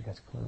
You guys clear?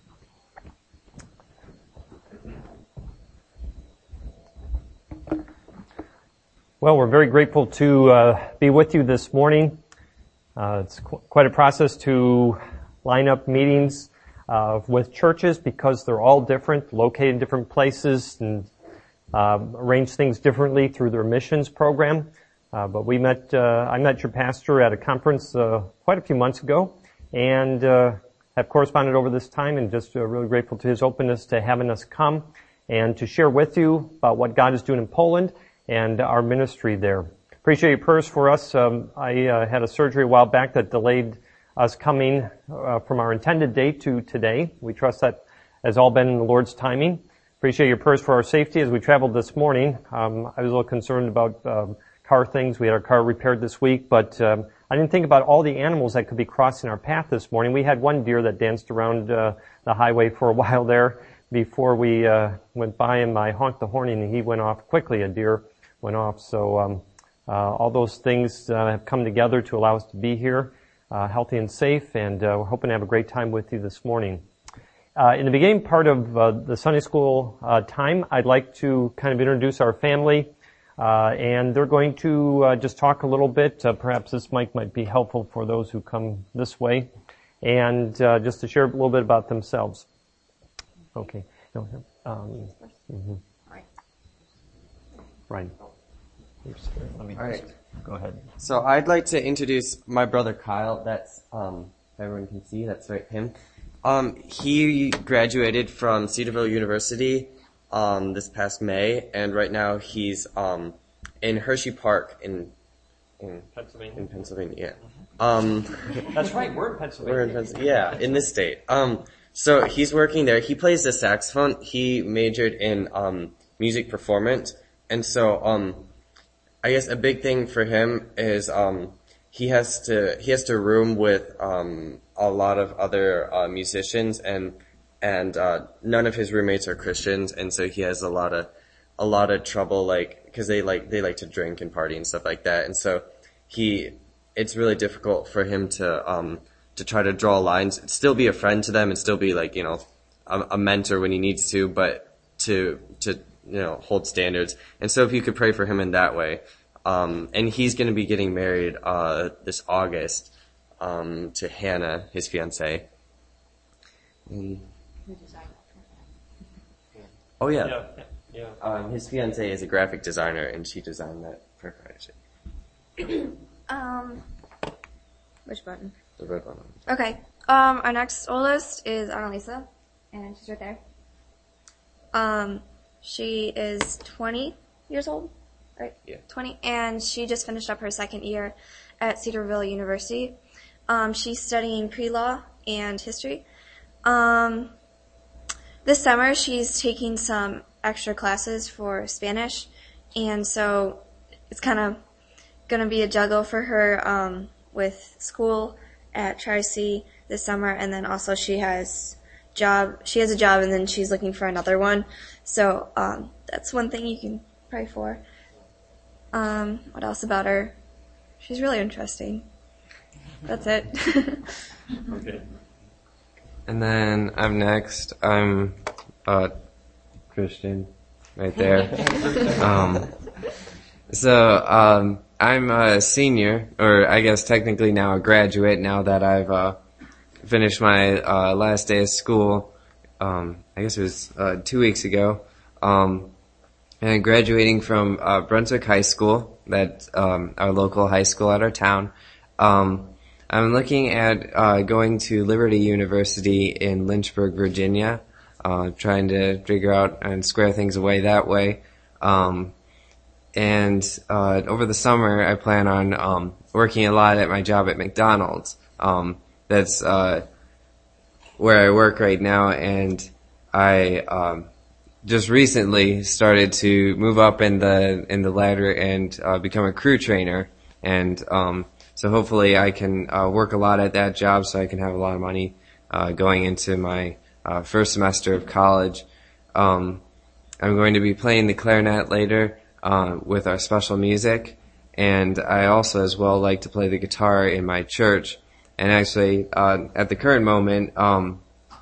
Well, we're very grateful to be with you this morning. It's quite a process to line up meetings with churches because they're all different, located in different places, and arrange things differently through their missions program. But I met your pastor at a conference quite a few months ago, and have corresponded over this time, and just really grateful to his openness to having us come and to share with you about what God is doing in Poland and our ministry there. Appreciate your prayers for us. I had a surgery a while back that delayed us coming from our intended date to today. We trust that has all been in the Lord's timing. Appreciate your prayers for our safety as we traveled this morning. I was a little concerned about car things. We had our car repaired this week, but I didn't think about all the animals that could be crossing our path this morning. We had one deer that danced around the highway for a while there before we went by him. I honked the horn and he went off quickly. A deer went off. So all those things have come together to allow us to be here healthy and safe, and we're hoping to have a great time with you this morning. In the beginning part of the Sunday school time, I'd like to kind of introduce our family, and they're going to just talk a little bit. Perhaps this mic might be helpful for those who come this way, and just to share a little bit about themselves. Okay. No, Ryan. Let me go ahead. So I'd like to introduce my brother Kyle. That's everyone can see. That's right, him. He graduated from Cedarville University this past May, and right now he's in Hershey Park in Pennsylvania. In Pennsylvania. That's right. We're in Pennsylvania. We're in Pennsylvania. Yeah, in this state. So he's working there. He plays the saxophone. He majored in music performance. And so, I guess a big thing for him is, he has to room with, a lot of other, musicians and none of his roommates are Christians. And so he has a lot of trouble, cause they like to drink and party and stuff like that. And so it's really difficult for him to try to draw lines, still be a friend to them and still be a mentor when he needs to, but to hold standards. And so if you could pray for him in that way. And he's going to be getting married, this August, to Hannah, his fiancée. Oh yeah. Yeah. His fiancée is a graphic designer and she designed that for her. Which button? The red one. Okay. Our next oldest is Annalisa, and she's right there. She is 20 years old, right? Yeah. 20, and she just finished up her second year at Cedarville University. She's studying pre-law and history. This summer she's taking some extra classes for Spanish, and so it's kind of gonna be a juggle for her, with school at Tri-C this summer, and then also she has a job, and then she's looking for another one. So, that's one thing you can pray for. What else about her? She's really interesting. That's it. Okay. And then I'm next. I'm Christian, right there. I'm a senior, or I guess technically now a graduate, now that I've finished my last day of school. I guess it was 2 weeks ago. And graduating from Brunswick High School, that's our local high school at our town. I'm looking at going to Liberty University in Lynchburg, Virginia, trying to figure out and square things away that way. And over the summer, I plan on working a lot at my job at McDonald's. That's where I work right now, and I just recently started to move up in the ladder and become a crew trainer. And so hopefully I can work a lot at that job so I can have a lot of money going into my first semester of college. I'm going to be playing the clarinet later with our special music, and I also as well like to play the guitar in my church. And actually, at the current moment,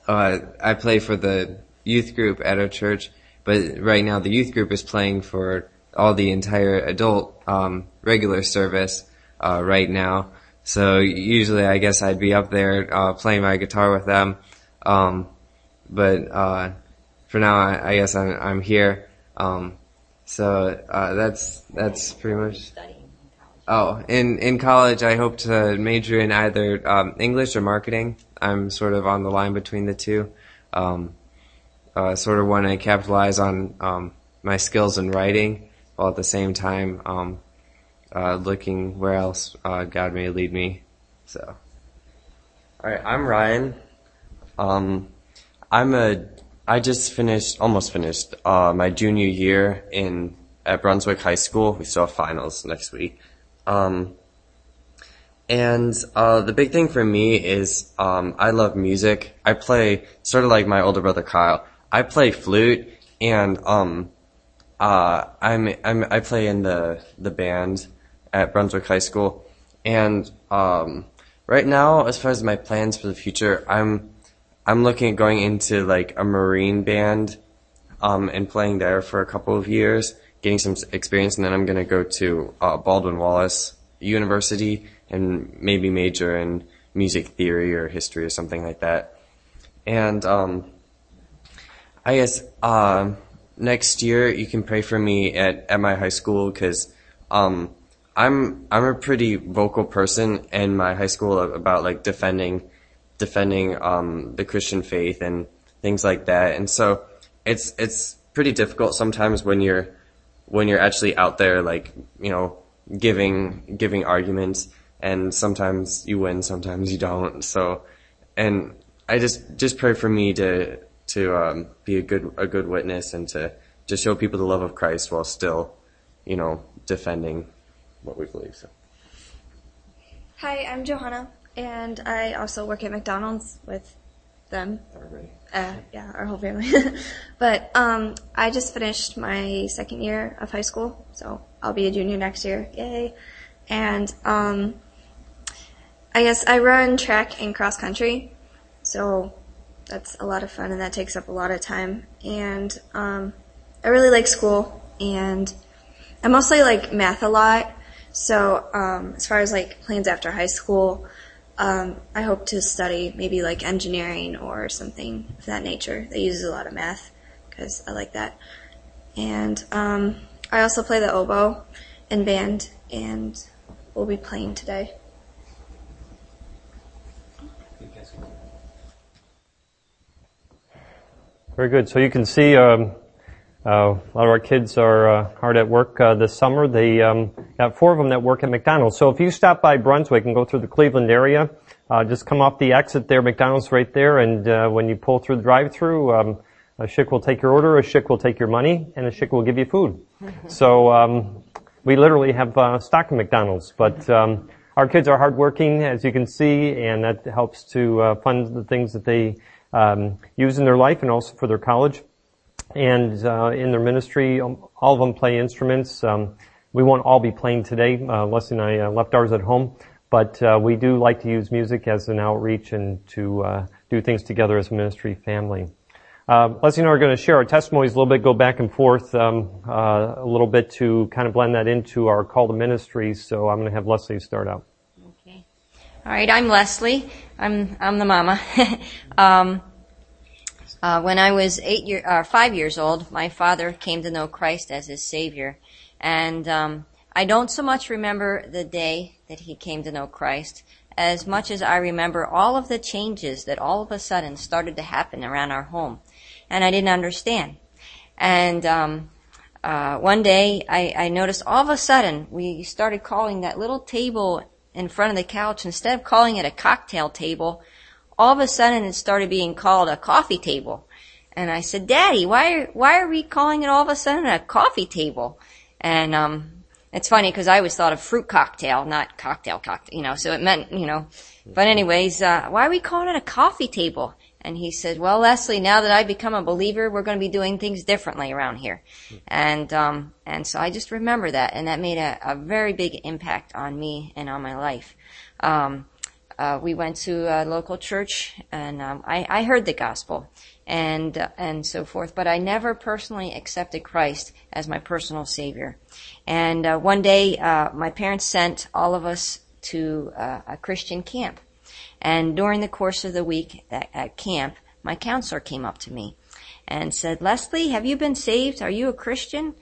I play for the youth group at our church, but right now the youth group is playing for all the entire adult regular service right now. So usually I guess I'd be up there playing my guitar with them. But for now I guess I'm here. So that's pretty much. Oh, in college I hope to major in either English or marketing. I'm sort of on the line between the two. Sort of want to capitalize on my skills in writing, while at the same time looking where else God may lead me. So. All right, I'm Ryan. I just almost finished my junior year at Brunswick High School. We still have finals next week. The big thing for me is I love music. I play sort of like my older brother Kyle. I play flute, and I play in the band at Brunswick High School. And right now, as far as my plans for the future, I'm looking at going into like a Marine band and playing there for a couple of years, getting some experience, and then I'm going to go to Baldwin Wallace University and maybe major in music theory or history or something like that. And I guess next year you can pray for me at my high school, because I'm a pretty vocal person in my high school about like defending the Christian faith and things like that. And so it's pretty difficult sometimes when you're actually out there, like, you know, giving arguments, and sometimes you win, sometimes you don't. So, and I just pray for me to be a good witness and to show people the love of Christ while still, you know, defending what we believe. So. Hi, I'm Johanna, and I also work at McDonald's with them. Everybody. Yeah, our whole family. But I just finished my second year of high school, so I'll be a junior next year. Yay. And I guess I run track and cross country, so that's a lot of fun, and that takes up a lot of time. And I really like school, and I mostly like math a lot. So as far as like plans after high school, I hope to study maybe like engineering or something of that nature that uses a lot of math, because I like that. And I also play the oboe in band, and we'll be playing today. Very good. So you can see a lot of our kids are hard at work this summer. They got 4 of them that work at McDonald's. So if you stop by Brunswick and go through the Cleveland area, just come off the exit there, McDonald's right there, and when you pull through the drive-through, a Schick will take your order, a Schick will take your money, and a Schick will give you food. So we literally have stock in McDonald's, but our kids are hardworking, as you can see, and that helps to fund the things that they use in their life and also for their college. And in their ministry, all of them play instruments. We won't all be playing today. Leslie and I left ours at home, but we do like to use music as an outreach and to do things together as a ministry family. Leslie and I are going to share our testimonies a little bit, go back and forth a little bit to kind of blend that into our call to ministry. So I'm going to have Leslie start out. Okay. All right, I'm Leslie. I'm the mama. When I was 5 years old, my father came to know Christ as his Savior. And I don't so much remember the day that he came to know Christ as much as I remember all of the changes that all of a sudden started to happen around our home. And I didn't understand. And one day I noticed all of a sudden we started calling that little table in front of the couch, instead of calling it a cocktail table, all of a sudden it started being called a coffee table. And I said, Daddy, why are we calling it all of a sudden a coffee table? And it's funny because I always thought of fruit cocktail, not cocktail, so it meant, But anyways, why are we calling it a coffee table? And he said, well, Leslie, now that I've become a believer, we're going to be doing things differently around here. And so I just remember that, and that made a very big impact on me and on my life. we went to a local church, and I heard the gospel and so forth, but I never personally accepted Christ as my personal Savior. And one day, my parents sent all of us to a Christian camp. And during the course of the week at camp, my counselor came up to me and said, "Leslie, have you been saved? Are you a Christian?"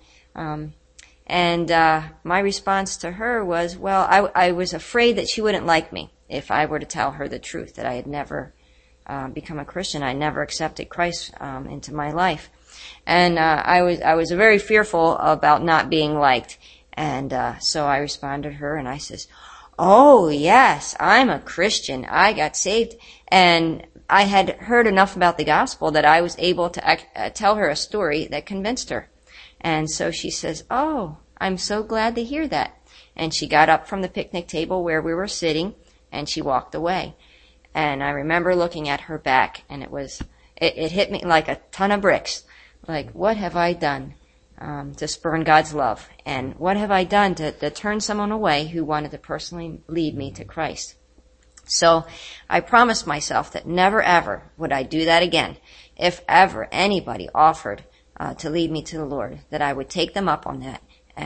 And my response to her was, well, I was afraid that she wouldn't like me if I were to tell her the truth, that I had never become a Christian. I never accepted Christ into my life. And I was very fearful about not being liked. And so I responded to her and I says, "Oh, yes, I'm a Christian. I got saved." And I had heard enough about the gospel that I was able to tell her a story that convinced her. And so she says, "Oh, I'm so glad to hear that." And she got up from the picnic table where we were sitting and she walked away. And I remember looking at her back, and it hit me like a ton of bricks. Like, what have I done to spurn God's love? And what have I done to turn someone away who wanted to personally lead me to Christ? So I promised myself that never ever would I do that again. If ever anybody offered to lead me to the Lord, that I would take them up on that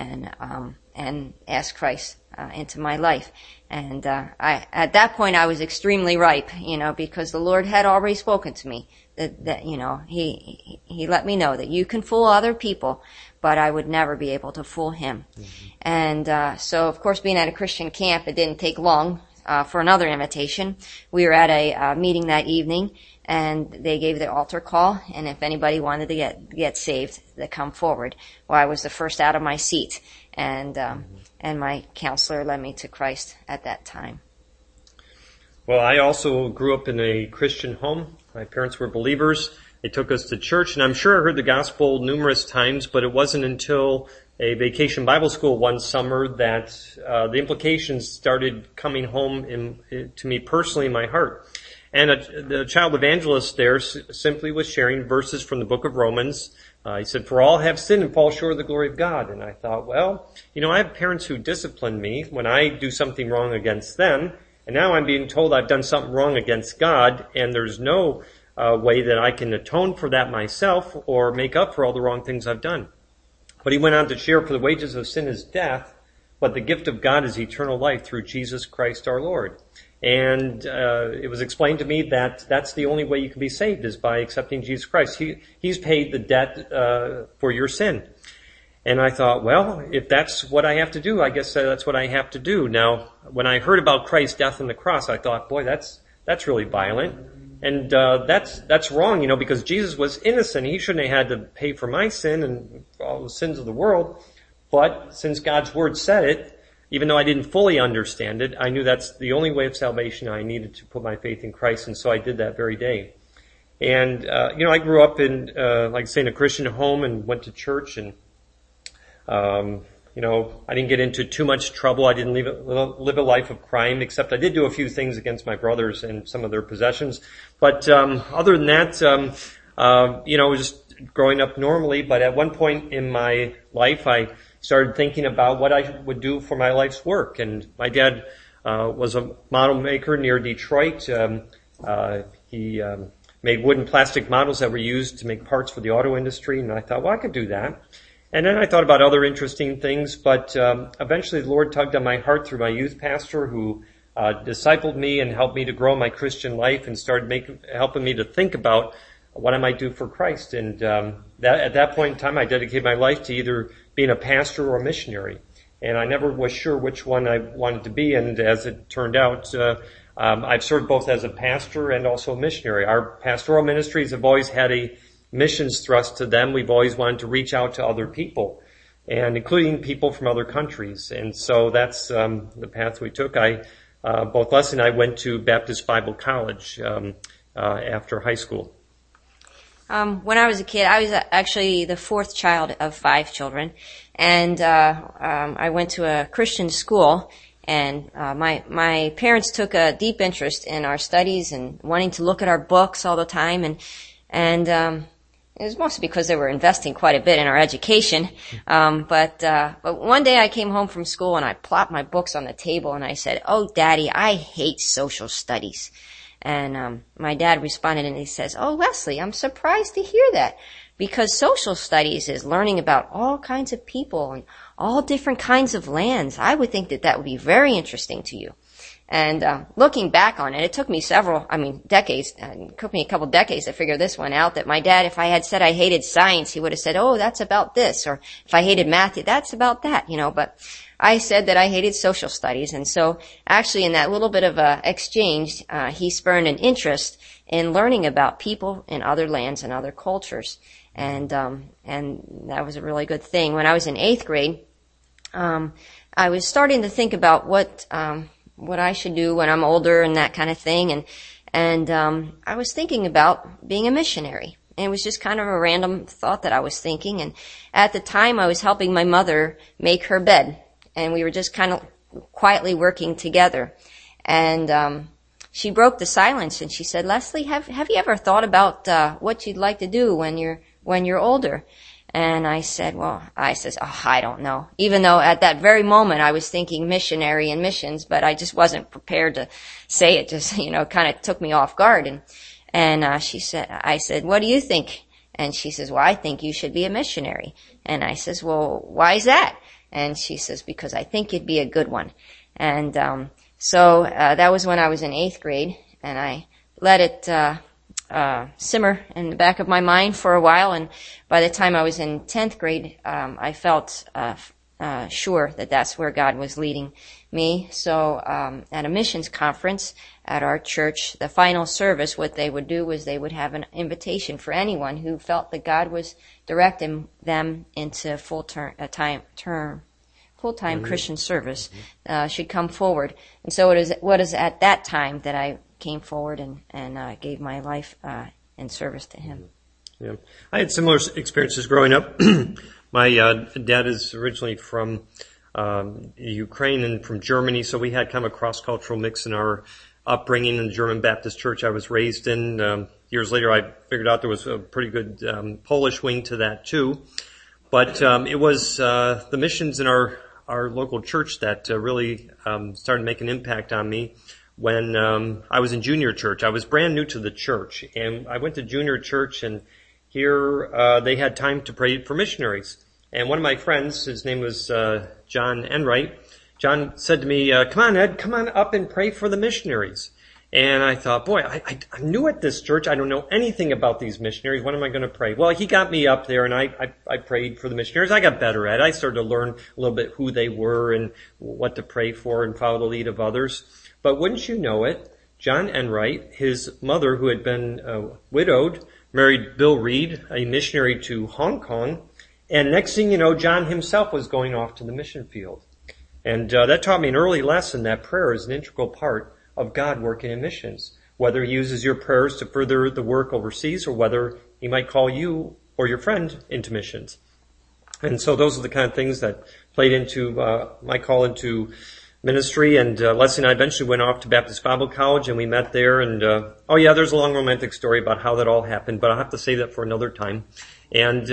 and ask Christ into my life. And at that point I was extremely ripe, because the Lord had already spoken to me that he let me know that you can fool other people, but I would never be able to fool him. Mm-hmm. And so of course, being at a Christian camp, it didn't take long for another invitation. We were at a meeting that evening, and they gave the altar call, and if anybody wanted to get saved, to come forward. Well, I was the first out of my seat, and my counselor led me to Christ at that time. Well, I also grew up in a Christian home. My parents were believers. They took us to church, and I'm sure I heard the gospel numerous times, but it wasn't until a vacation Bible school one summer that the implications started coming home to me personally in my heart. And the child evangelist there simply was sharing verses from the book of Romans. He said, "For all have sinned and fall short of the glory of God." And I thought, well, I have parents who discipline me when I do something wrong against them, and now I'm being told I've done something wrong against God, and there's no way that I can atone for that myself or make up for all the wrong things I've done. But he went on to share, "For the wages of sin is death, but the gift of God is eternal life through Jesus Christ our Lord." And it was explained to me that that's the only way you can be saved, is by accepting Jesus Christ. He's paid the debt for your sin. And I thought, well, if that's what I have to do, I guess that's what I have to do. Now, when I heard about Christ's death on the cross, I thought, boy, that's really violent. And that's wrong, because Jesus was innocent. He shouldn't have had to pay for my sin and all the sins of the world. But since God's word said it, even though I didn't fully understand it, I knew that's the only way of salvation. I needed to put my faith in Christ, and so I did that very day. And I grew up in, like I say, in a Christian home and went to church, and I didn't get into too much trouble. I didn't live a life of crime, except I did do a few things against my brothers and some of their possessions. But other than that, just growing up normally. But at one point in my life, I started thinking about what I would do for my life's work. And my dad was a model maker near Detroit. He made wood and plastic models that were used to make parts for the auto industry. And I thought, well, I could do that. And then I thought about other interesting things, but eventually the Lord tugged on my heart through my youth pastor, who discipled me and helped me to grow my Christian life, and started helping me to think about what I might do for Christ. And at that point in time, I dedicated my life to either being a pastor or a missionary. And I never was sure which one I wanted to be, and as it turned out, I've served both as a pastor and also a missionary. Our pastoral ministries have always had a missions thrust to them. We've always wanted to reach out to other people, and including people from other countries. And so that's the path we took. Both Leslie and I went to Baptist Bible College after high school. When I was a kid, I was actually the fourth child of 5 children, and I went to a Christian school. And my parents took a deep interest in our studies and wanting to look at our books all the time, and It was mostly because they were investing quite a bit in our education. But one day I came home from school and I plopped my books on the table and I said, "Oh, Daddy, I hate social studies." And my dad responded and he says, "Oh, Leslie, I'm surprised to hear that, because social studies is learning about all kinds of people and all different kinds of lands. I would think that that would be very interesting to you." And looking back on it, it took me decades. It took me a couple decades to figure this one out, that my dad, if I had said I hated science, he would have said, "Oh, that's about this." Or if I hated math, that's about that, But I said that I hated social studies. And so actually in that little bit of exchange, he spurned an interest in learning about people in other lands and other cultures. And that was a really good thing. When I was in 8th grade, I was starting to think about what I should do when I'm older and that kind of thing. And I was thinking about being a missionary. And it was just kind of a random thought that I was thinking. And at the time I was helping my mother make her bed. And we were just kind of quietly working together. And she broke the silence and she said, "Leslie, have you ever thought about what you'd like to do when you're older?" And I said, "Oh, I don't know." Even though at that very moment I was thinking missionary and missions, but I just wasn't prepared to say it. Just, kind of took me off guard. And I said, "What do you think?" And she says, "Well, I think you should be a missionary." And I says, "Well, why is that?" And she says, "Because I think you'd be a good one." And so that was when I was in 8th grade, and I let it simmer in the back of my mind for a while. And by the time I was in 10th grade, I felt sure that that's where God was leading me. So at a missions conference at our church, the final service, what they would do was they would have an invitation for anyone who felt that God was directing them into full-time Christian service should come forward. And so what is at that time that I came forward and gave my life in service to Him. Yeah, I had similar experiences growing up. My dad is originally from Ukraine and from Germany, so we had kind of a cross-cultural mix in our upbringing in the German Baptist church I was raised in. Years later, I figured out there was a pretty good Polish wing to that too. But it was the missions in our local church that really started to make an impact on me. When I was in junior church, I was brand new to the church, and I went to junior church, and here they had time to pray for missionaries. And one of my friends, his name was John Enright, John said to me, "Come on, Ed, come on up and pray for the missionaries." And I thought, boy, I'm new at this church. I don't know anything about these missionaries. When am I going to pray? Well, he got me up there, and I prayed for the missionaries. I got better at it. I started to learn a little bit who they were and what to pray for and follow the lead of others. But wouldn't you know it, John Enright, his mother, who had been widowed, married Bill Reed, a missionary to Hong Kong. And next thing you know, John himself was going off to the mission field. And that taught me an early lesson that prayer is an integral part of God working in missions. Whether He uses your prayers to further the work overseas or whether He might call you or your friend into missions. And so those are the kind of things that played into my call into ministry. And Leslie and I eventually went off to Baptist Bible College, and we met there. And there's a long romantic story about how that all happened, but I'll have to save that for another time. And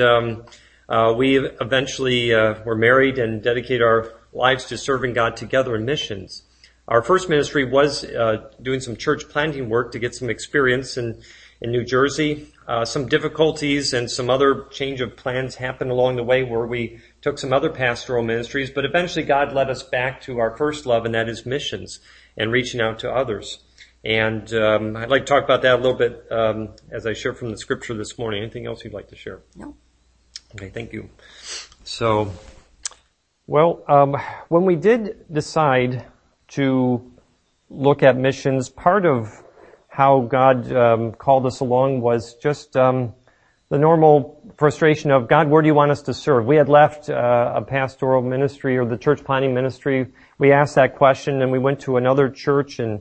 we eventually were married and dedicated our lives to serving God together in missions. Our first ministry was doing some church planting work to get some experience in New Jersey. Some difficulties and some other change of plans happened along the way where we took some other pastoral ministries, but eventually God led us back to our first love, and that is missions and reaching out to others. And I'd like to talk about that a little bit as I share from the scripture this morning. Anything else you'd like to share? No. Okay, thank you. So, when we did decide to look at missions, part of how God called us along was just the normal frustration of, God, where do you want us to serve? We had left a pastoral ministry or the church planting ministry. We asked that question, and we went to another church and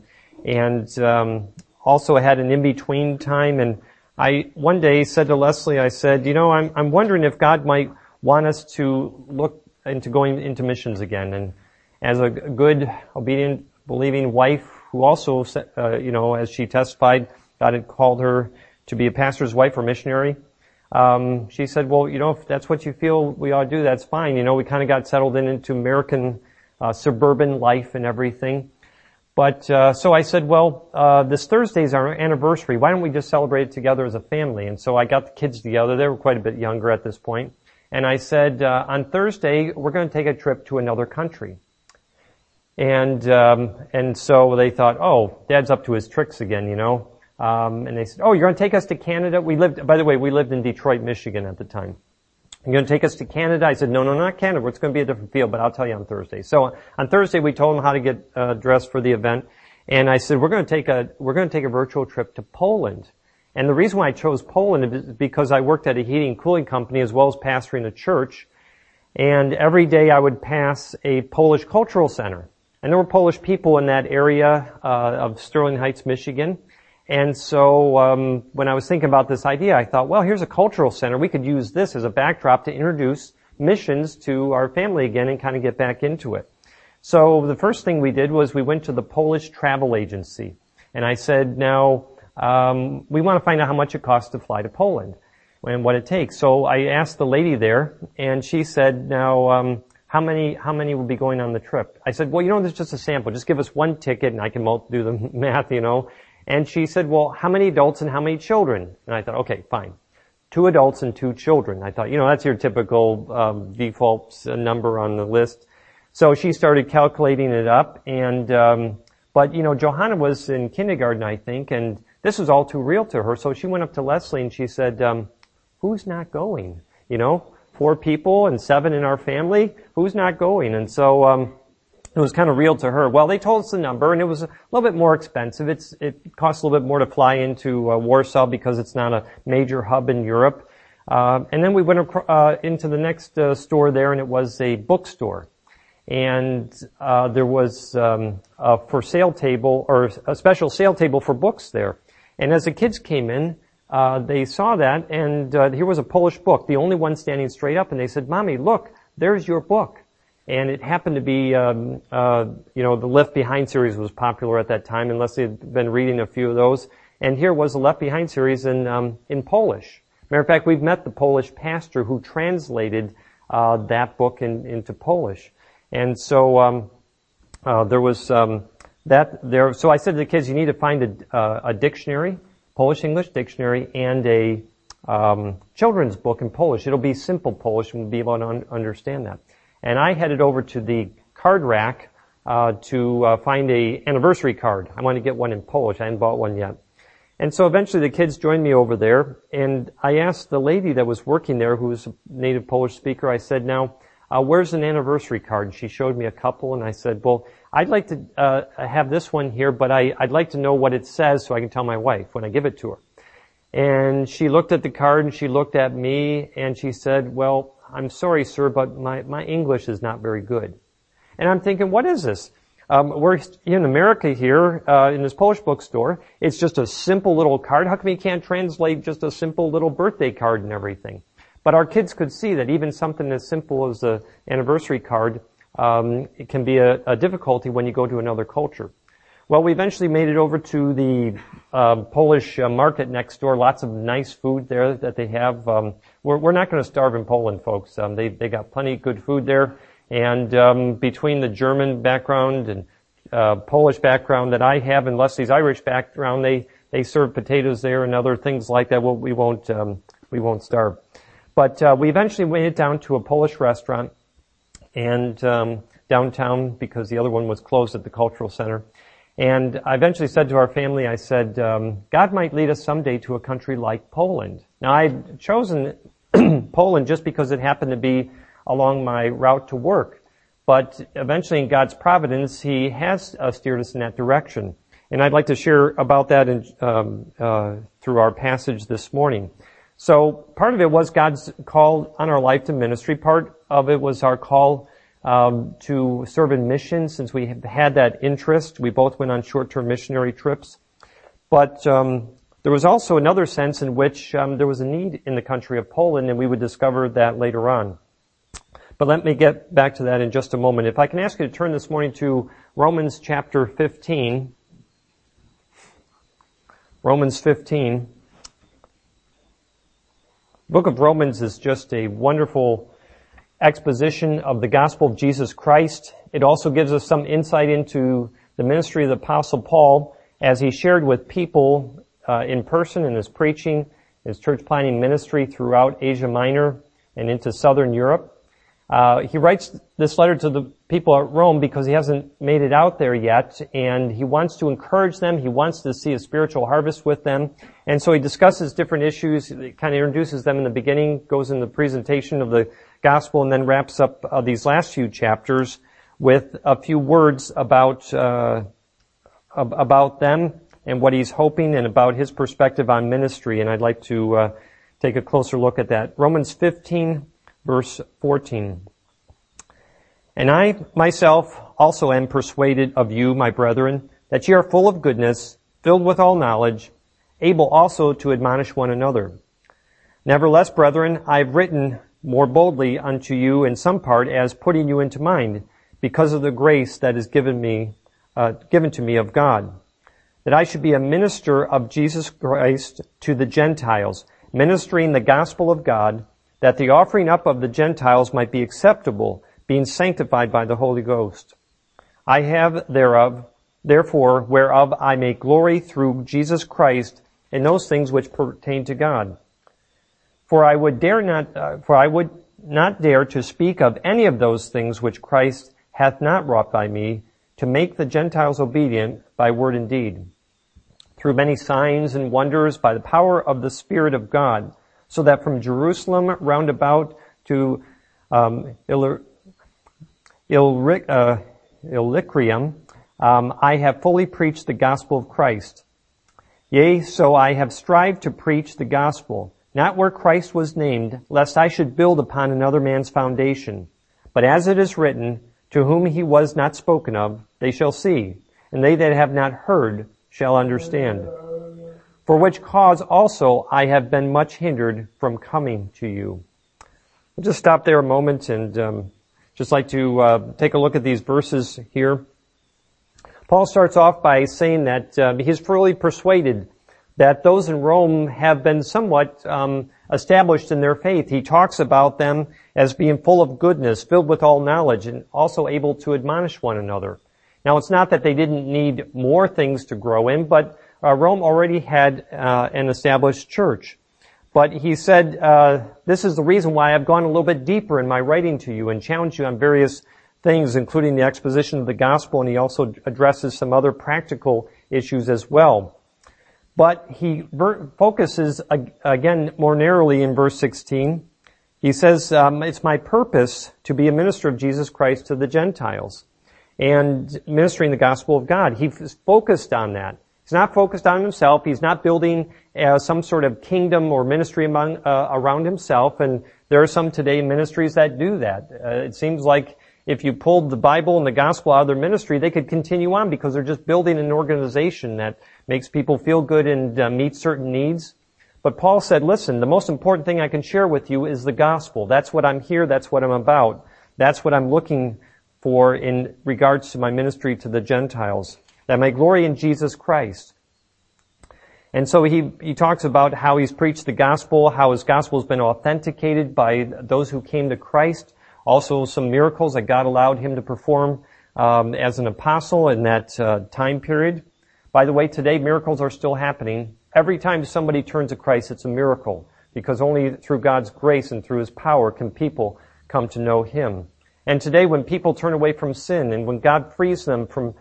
also had an in-between time. And I one day said to Leslie, I said, I'm wondering if God might want us to look into going into missions again. And as a good, obedient, believing wife who also, as she testified, God had called her to be a pastor's wife or missionary, she said, well, if that's what you feel we ought to do, that's fine. We kind of got settled into American suburban life and everything. But so I said, well, this Thursday's our anniversary. Why don't we just celebrate it together as a family? And so I got the kids together. They were quite a bit younger at this point. And I said, on Thursday, we're going to take a trip to another country. And so they thought, oh, Dad's up to his tricks again, and they said, oh, you're going to take us to Canada? By the way, we lived in Detroit, Michigan at the time. You're going to take us to Canada? I said, no, not Canada. It's going to be a different field, but I'll tell you on Thursday. So on Thursday, we told them how to get dressed for the event. And I said, we're going to take a virtual trip to Poland. And the reason why I chose Poland is because I worked at a heating and cooling company as well as pastoring a church. And every day I would pass a Polish cultural center. And there were Polish people in that area of Sterling Heights, Michigan. And so when I was thinking about this idea, I thought, well, here's a cultural center. We could use this as a backdrop to introduce missions to our family again and kind of get back into it. So the first thing we did was we went to the Polish travel agency. And I said, now, we want to find out how much it costs to fly to Poland and what it takes. So I asked the lady there, and she said, now, how many will be going on the trip? I said, well, there's just a sample. Just give us one ticket and I can do the math, And she said, well, how many adults and how many children? And I thought, okay, fine. 2 adults and 2 children. I thought, that's your typical default number on the list. So she started calculating it up, and but Johanna was in kindergarten, I think, and this was all too real to her. So she went up to Leslie and she said, who's not going? 4 people and 7 in our family. Who's not going? And so it was kind of real to her. Well, they told us the number, and it was a little bit more expensive. It costs a little bit more to fly into Warsaw because it's not a major hub in Europe. And then we went into the next store there, and it was a bookstore. And there was a for sale table, or a special sale table for books there. And as the kids came in, they saw that, and here was a Polish book, the only one standing straight up, and they said, Mommy, look, there's your book. And it happened to be, the Left Behind series was popular at that time, unless they had been reading a few of those. And here was the Left Behind series in Polish. Matter of fact, we've met the Polish pastor who translated that book into Polish. And so there was that there. So I said to the kids, you need to find a dictionary, Polish-English dictionary, and a children's book in Polish. It'll be simple Polish, and we'll be able to understand that. And I headed over to the card rack to find a anniversary card. I wanted to get one in Polish. I hadn't bought one yet. And so eventually the kids joined me over there, and I asked the lady that was working there, who was a native Polish speaker, I said, now, where's an anniversary card? And she showed me a couple, and I said, well, I'd like to have this one here, but I'd like to know what it says so I can tell my wife when I give it to her. And she looked at the card, and she looked at me, and she said, well, I'm sorry, sir, but my English is not very good. And I'm thinking, what is this? We're in America here, in this Polish bookstore. It's just a simple little card. How come you can't translate just a simple little birthday card and everything? But our kids could see that even something as simple as an anniversary card, it can be a difficulty when you go to another culture. Well, we eventually made it over to the Polish market next door. Lots of nice food there that they have. We're not going to starve in Poland, folks. They got plenty of good food there. And between the German background and Polish background that I have and Leslie's Irish background, they serve potatoes there and other things like that. Well, we won't starve. But we eventually made it down to a Polish restaurant and downtown because the other one was closed at the cultural center. And I eventually said to our family, I said, God might lead us someday to a country like Poland. Now, I'd chosen Poland just because it happened to be along my route to work. But eventually, in God's providence, He has steered us in that direction. And I'd like to share about that through our passage this morning. So part of it was God's call on our life to ministry. Part of it was our call to serve in missions, since we have had that interest. We both went on short-term missionary trips. But there was also another sense in which there was a need in the country of Poland, and we would discover that later on. But let me get back to that in just a moment. If I can ask you to turn this morning to Romans chapter 15. Romans 15. The book of Romans is just a wonderful exposition of the gospel of Jesus Christ. It also gives us some insight into the ministry of the Apostle Paul as he shared with people in person in his preaching, his church planting ministry throughout Asia Minor and into southern Europe. He writes this letter to the people at Rome because he hasn't made it out there yet, and he wants to encourage them. He wants to see a spiritual harvest with them. And so he discusses different issues. He kind of introduces them in the beginning, goes in the presentation of the gospel, and then wraps up these last few chapters with a few words about them and what he's hoping and about his perspective on ministry. And I'd like to take a closer look at that. Romans 15, verse 14. And I myself also am persuaded of you, my brethren, that ye are full of goodness, filled with all knowledge, able also to admonish one another. Nevertheless, brethren, I have written more boldly unto you in some part as putting you into mind, because of the grace that is given to me of God, that I should be a minister of Jesus Christ to the Gentiles, ministering the gospel of God, that the offering up of the Gentiles might be acceptable, being sanctified by the Holy Ghost. I have therefore, whereof I may glory through Jesus Christ in those things which pertain to God. For I would not dare to speak of any of those things which Christ hath not wrought by me, to make the Gentiles obedient by word and deed, through many signs and wonders by the power of the Spirit of God, so that from Jerusalem round about to Illyricum, I have fully preached the gospel of Christ. Yea, so I have strived to preach the gospel, not where Christ was named, lest I should build upon another man's foundation. But as it is written, to whom he was not spoken of, they shall see, and they that have not heard shall understand. For which cause also I have been much hindered from coming to you. We'll just stop there a moment and just like to take a look at these verses here. Paul starts off by saying that he's fully persuaded that those in Rome have been somewhat established in their faith. He talks about them as being full of goodness, filled with all knowledge, and also able to admonish one another. Now, it's not that they didn't need more things to grow in, but Rome already had an established church. But he said, this is the reason why I've gone a little bit deeper in my writing to you and challenged you on various things, including the exposition of the gospel, and he also addresses some other practical issues as well. But he focuses, again, more narrowly in verse 16. He says, it's my purpose to be a minister of Jesus Christ to the Gentiles and ministering the gospel of God. He's focused on that. He's not focused on himself. He's not building some sort of kingdom or ministry around himself. And there are some today ministries that do that. It seems like if you pulled the Bible and the gospel out of their ministry, they could continue on because they're just building an organization that makes people feel good and meets certain needs. But Paul said, listen, the most important thing I can share with you is the gospel. That's what I'm here. That's what I'm about. That's what I'm looking for in regards to my ministry to the Gentiles, that I may glory in Jesus Christ. And so he talks about how he's preached the gospel, how his gospel has been authenticated by those who came to Christ. Also some miracles that God allowed him to perform as an apostle in that time period. By the way, today miracles are still happening. Every time somebody turns to Christ, it's a miracle, because only through God's grace and through his power can people come to know him. And today when people turn away from sin and when God frees them from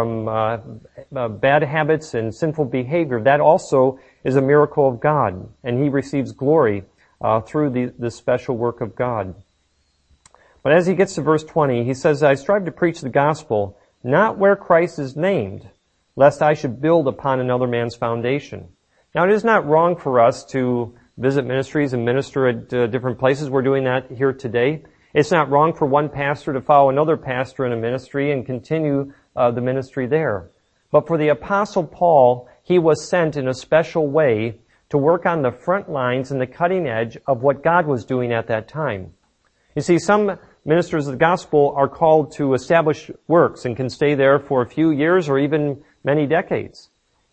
bad habits and sinful behavior, that also is a miracle of God, and he receives glory through the special work of God. But as he gets to verse 20, he says, I strive to preach the gospel, not where Christ is named, lest I should build upon another man's foundation. Now, it is not wrong for us to visit ministries and minister at different places. We're doing that here today. It's not wrong for one pastor to follow another pastor in a ministry and continue the ministry there. But for the Apostle Paul, he was sent in a special way to work on the front lines and the cutting edge of what God was doing at that time. You see, some ministers of the gospel are called to establish works and can stay there for a few years or even many decades.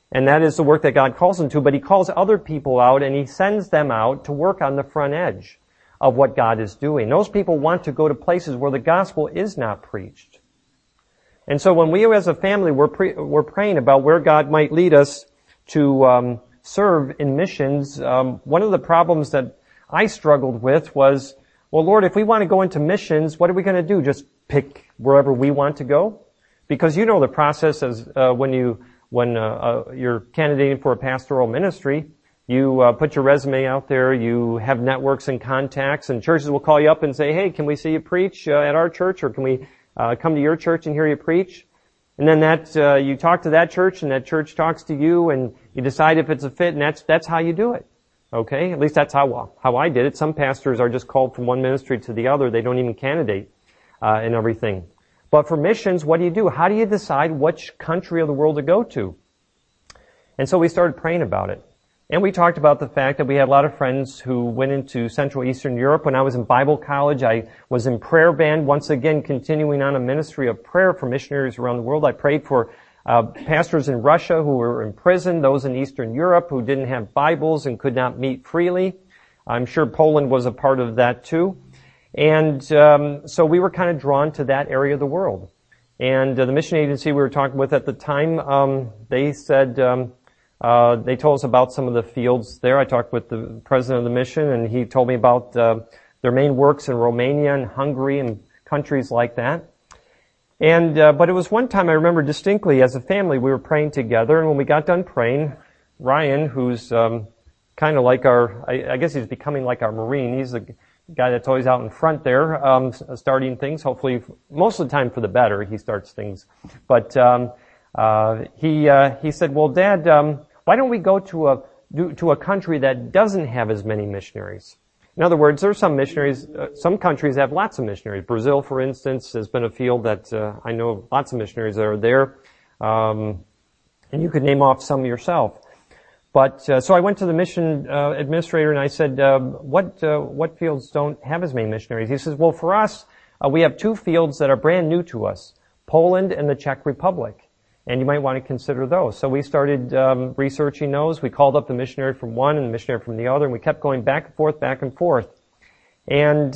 And that is the work that God calls them to, but He calls other people out and He sends them out to work on the front edge of what God is doing. Those people want to go to places where the gospel is not preached. And so when we as a family, we're praying about where God might lead us to serve in missions, one of the problems that I struggled with was, well, Lord, if we want to go into missions, what are we going to do? Just pick wherever we want to go? Because you know the process as when you're candidating for a pastoral ministry, you put your resume out there, you have networks and contacts, and churches will call you up and say, hey, can we see you preach at our church, or can we come to your church and hear you preach? And then you talk to that church, and that church talks to you, and you decide if it's a fit, and that's how you do it. Okay? At least that's how I did it. Some pastors are just called from one ministry to the other. They don't even candidate and everything. But for missions, what do? How do you decide which country of the world to go to? And so we started praying about it. And we talked about the fact that we had a lot of friends who went into Central Eastern Europe. When I was in Bible college, I was in prayer band, once again continuing on a ministry of prayer for missionaries around the world. I prayed for pastors in Russia who were in prison, those in Eastern Europe who didn't have Bibles and could not meet freely. I'm sure Poland was a part of that too. And so we were kind of drawn to that area of the world. And the mission agency we were talking with at the time, they said, they told us about some of the fields there. I talked with the president of the mission, and he told me about their main works in Romania and Hungary and countries like that. And but it was one time I remember distinctly as a family we were praying together, and when we got done praying, Ryan, who's kind of like I guess he's becoming like our Marine. He's the guy that's always out in front there, starting things. Hopefully, most of the time for the better, he starts things. But he said, "Well, Dad, why don't we go to a country that doesn't have as many missionaries?" In other words, there are some missionaries, some countries have lots of missionaries. Brazil, for instance, has been a field that I know lots of missionaries that are there. And you could name off some yourself. But so I went to the mission administrator and I said, what fields don't have as many missionaries? He says, well, for us, we have two fields that are brand new to us, Poland and the Czech Republic. And you might want to consider those. So we started researching those. We called up the missionary from one and the missionary from the other, and we kept going back and forth. And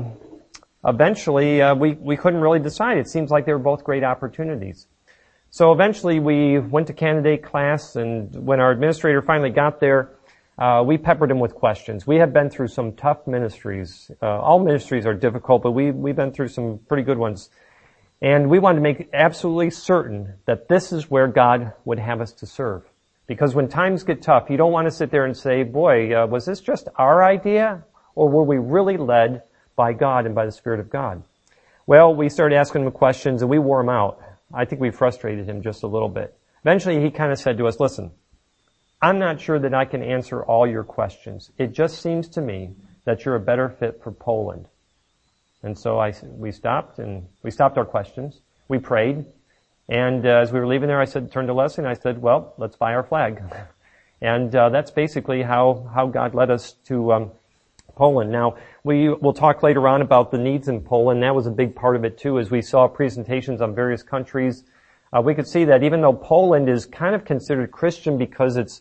eventually, we couldn't really decide. It seems like they were both great opportunities. So eventually, we went to candidate class, and when our administrator finally got there, we peppered him with questions. We had been through some tough ministries. All ministries are difficult, but we've been through some pretty good ones. And we wanted to make absolutely certain that this is where God would have us to serve. Because when times get tough, you don't want to sit there and say, boy, was this just our idea? Or were we really led by God and by the Spirit of God? Well, we started asking him questions and we wore him out. I think we frustrated him just a little bit. Eventually, he kind of said to us, listen, I'm not sure that I can answer all your questions. It just seems to me that you're a better fit for Poland. And so we stopped our questions. We prayed. And as we were leaving there, I turned to Leslie and I said, well, let's fly our flag. And that's basically how God led us to Poland. Now, we'll talk later on about the needs in Poland. That was a big part of it too. As we saw presentations on various countries, we could see that even though Poland is kind of considered Christian because it's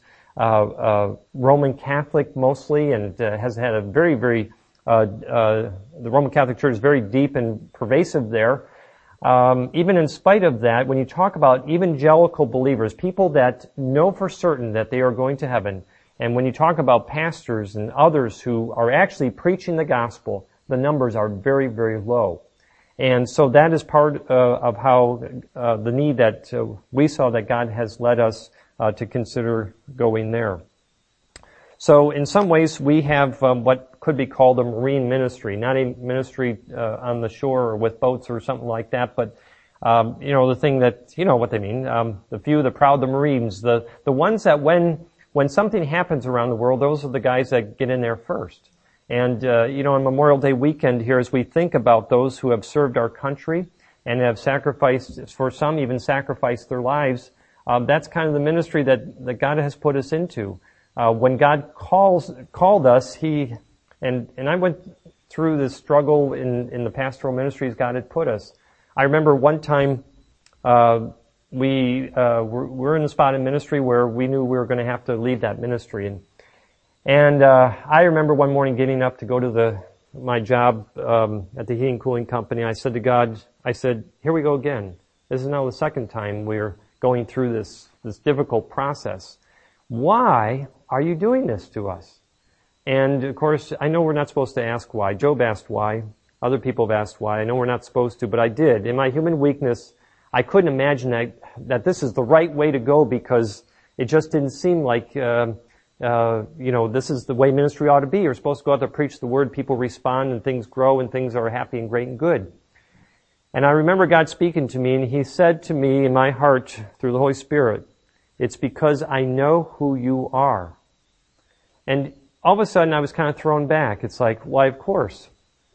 Roman Catholic mostly and has had a very, very the Roman Catholic Church is very deep and pervasive there. Even in spite of that, when you talk about evangelical believers, people that know for certain that they are going to heaven, and when you talk about pastors and others who are actually preaching the gospel, the numbers are very, very low. And so that is part of how the need that we saw that God has led us to consider going there. So in some ways, we have what could be called a marine ministry, not a ministry on the shore or with boats or something like that, but the thing that, you know what they mean, the few, the proud, the Marines, the ones that when something happens around the world, those are the guys that get in there first. And on Memorial Day weekend here, as we think about those who have served our country and have sacrificed, for some even sacrificed their lives, that's kind of the ministry that God has put us into. When God called us, and I went through this struggle in the pastoral ministries God had put us. I remember one time, we're in a spot in ministry where we knew we were going to have to leave that ministry. And I remember one morning getting up to go to my job at the heating and cooling company. I said to God, here we go again. This is now the second time we're going through this difficult process. Why are you doing this to us? And of course, I know we're not supposed to ask why. Job asked why. Other people have asked why. I know we're not supposed to, but I did. In my human weakness, I couldn't imagine that this is the right way to go, because it just didn't seem like, this is the way ministry ought to be. You're supposed to go out there, preach the word, people respond, and things grow, and things are happy and great and good. And I remember God speaking to me, and He said to me in my heart through the Holy Spirit, it's because I know who you are. And all of a sudden I was kind of thrown back. It's like, why, of course.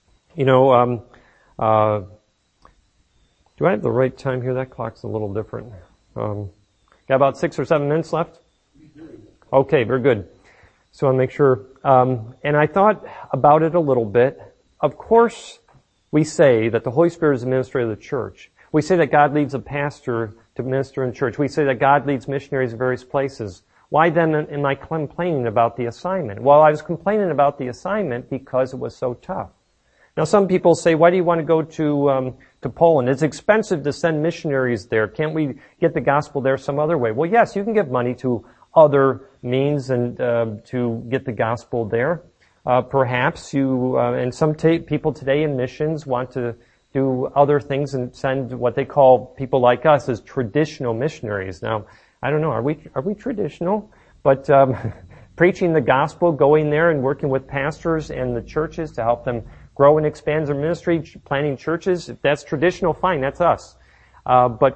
Do I have the right time here? That clock's a little different. Got about 6 or 7 minutes left? Okay, very good. So I'll make sure. And I thought about it a little bit. Of course, we say that the Holy Spirit is the ministry of the church. We say that God leads a pastor to minister in church. We say that God leads missionaries in various places. Why then am I complaining about the assignment? Well, I was complaining about the assignment because it was so tough. Now, some people say, why do you want to go to Poland? It's expensive to send missionaries there. Can't we get the gospel there some other way? Well, yes, you can give money to other means and to get the gospel there. Perhaps you and some people today in missions want to do other things and send what they call people like us as traditional missionaries. Now, I don't know, are we traditional? But preaching the gospel, going there and working with pastors and the churches to help them grow and expand their ministry, planting churches, if that's traditional, fine, that's us. But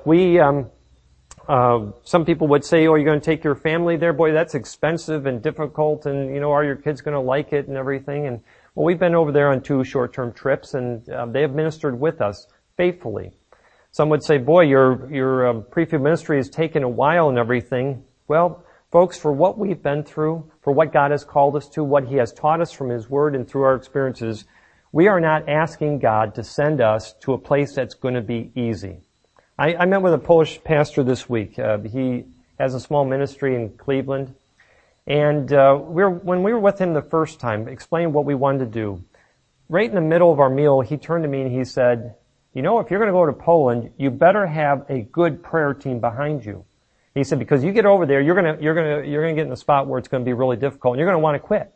some people would say, you're going to take your family there? Boy, that's expensive and difficult, and, are your kids going to like it and everything? And, well, we've been over there on 2 short-term trips, and they have ministered with us faithfully. Some would say, boy, your pre-field ministry has taken a while and everything. Well, folks, for what we've been through, for what God has called us to, what He has taught us from His Word and through our experiences, we are not asking God to send us to a place that's going to be easy. I met with a Polish pastor this week. He has a small ministry in Cleveland. And when we were with him the first time, explaining what we wanted to do, right in the middle of our meal, he turned to me and he said, if you're going to go to Poland, you better have a good prayer team behind you. He said, because you get over there, you're going to get in a spot where it's going to be really difficult, and you're going to want to quit.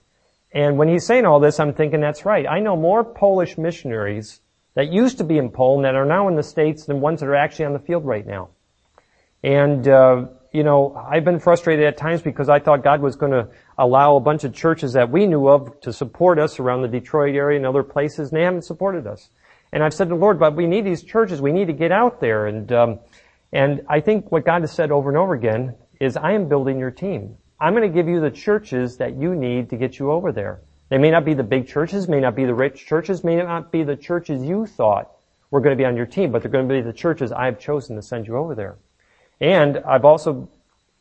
And when he's saying all this, I'm thinking, that's right. I know more Polish missionaries that used to be in Poland that are now in the States than ones that are actually on the field right now. And, I've been frustrated at times because I thought God was going to allow a bunch of churches that we knew of to support us around the Detroit area and other places, and they haven't supported us. And I've said to the Lord, but we need these churches. We need to get out there. And I think what God has said over and over again is, I am building your team. I'm going to give you the churches that you need to get you over there. They may not be the big churches, may not be the rich churches, may not be the churches you thought were going to be on your team, but they're going to be the churches I have chosen to send you over there. And I've also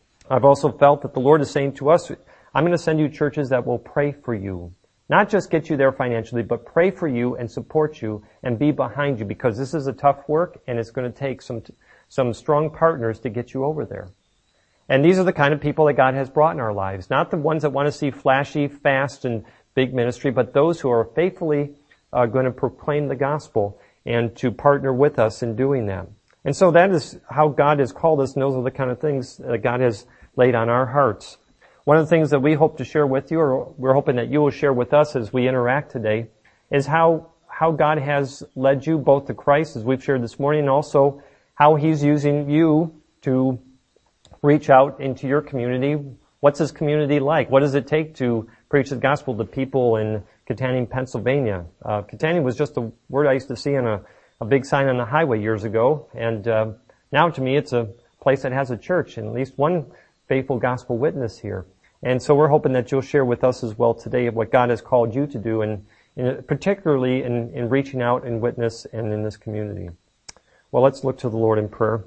felt that the Lord is saying to us, I'm going to send you churches that will pray for you. Not just get you there financially, but pray for you and support you and be behind you, because this is a tough work and it's going to take some strong partners to get you over there. And these are the kind of people that God has brought in our lives. Not the ones that want to see flashy, fast, and big ministry, but those who are faithfully going to proclaim the gospel and to partner with us in doing that. And so that is how God has called us, and those are the kind of things that God has laid on our hearts. One of the things that we hope to share with you, or we're hoping that you will share with us as we interact today, is how God has led you both to Christ, as we've shared this morning, and also how He's using you to reach out into your community. What's His community like? What does it take to preach the gospel to people in Kittanning, Pennsylvania? Kittanning was just a word I used to see on a big sign on the highway years ago, and now to me it's a place that has a church and at least one faithful gospel witness here. And so we're hoping that you'll share with us as well today what God has called you to do, and particularly in reaching out and witness and in this community. Well, let's look to the Lord in prayer.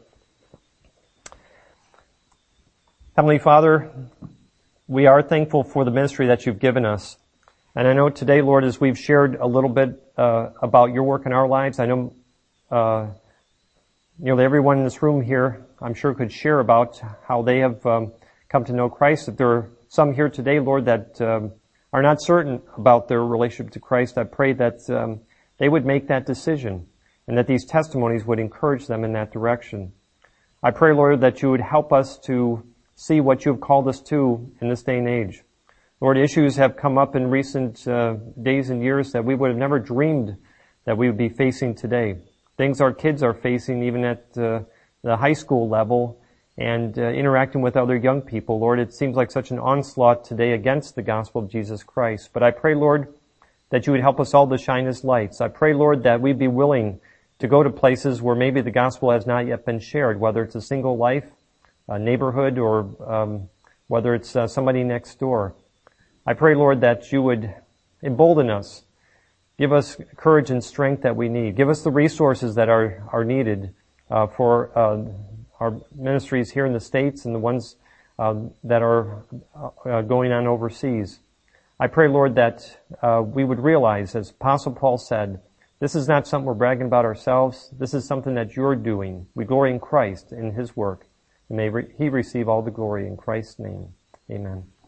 Heavenly Father, we are thankful for the ministry that you've given us. And I know today, Lord, as we've shared a little bit about your work in our lives, I know nearly everyone in this room here, I'm sure, could share about how they have come to know Christ. If there are some here today, Lord, that are not certain about their relationship to Christ, I pray that they would make that decision and that these testimonies would encourage them in that direction. I pray, Lord, that you would help us to see what you have called us to in this day and age. Lord, issues have come up in recent days and years that we would have never dreamed that we would be facing today. Things our kids are facing even at the high school level and interacting with other young people. Lord, it seems like such an onslaught today against the gospel of Jesus Christ. But I pray, Lord, that you would help us all to shine as lights. I pray, Lord, that we'd be willing to go to places where maybe the gospel has not yet been shared, whether it's a single life, a neighborhood, or whether it's somebody next door. I pray, Lord, that you would embolden us, give us courage and strength that we need, give us the resources that are needed for our ministries here in the States and the ones that are going on overseas. I pray, Lord, that we would realize, as Apostle Paul said, this is not something we're bragging about ourselves. This is something that you're doing. We glory in Christ, in his work. And may he receive all the glory in Christ's name. Amen.